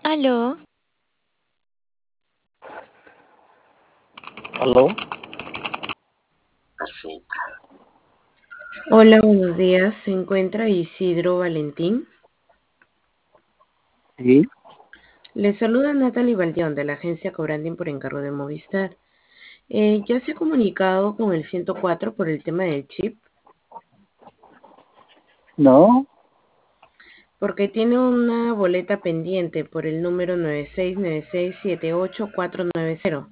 Aló, ¿Aló? Hola, buenos días. ¿Se encuentra Isidro Valentín? Sí, Le saluda Natalie Baldeón de la agencia Cobranding por encargo de Movistar. ¿Ya se ha comunicado con el 104 por el tema del chip? no, Porque tiene una boleta pendiente por el número 9696789490.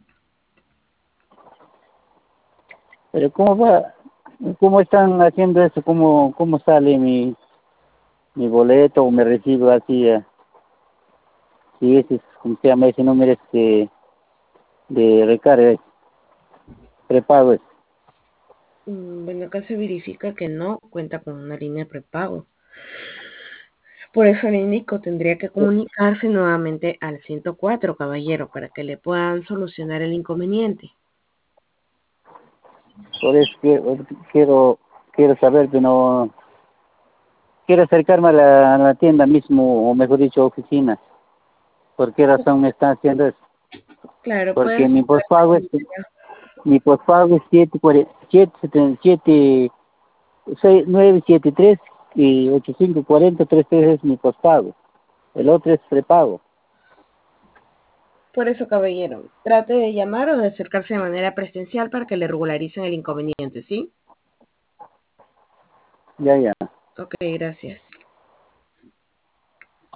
pero ¿cómo va? ¿Cómo están haciendo eso? ¿Cómo sale mi boleto o me recibo así? Si ese es, ¿cómo se llama ese número de recarga, prepago? Bueno, acá se verifica que no cuenta con una línea prepago. Por eso le indico, tendría que comunicarse nuevamente al 104, caballero, para que le puedan solucionar el inconveniente. Por eso quiero saber que no, quiero acercarme a la tienda mismo, o mejor dicho, oficina. ¿Por qué razón me están haciendo eso? Claro, Porque puedes mi buscar postpago es, mi postpago es 973 y 854033 es mi postpago. El otro es prepago. por eso, caballero. Trate de llamar o de acercarse de manera presencial para que le regularicen el inconveniente, ¿sí? Ya, ya. Ok, gracias.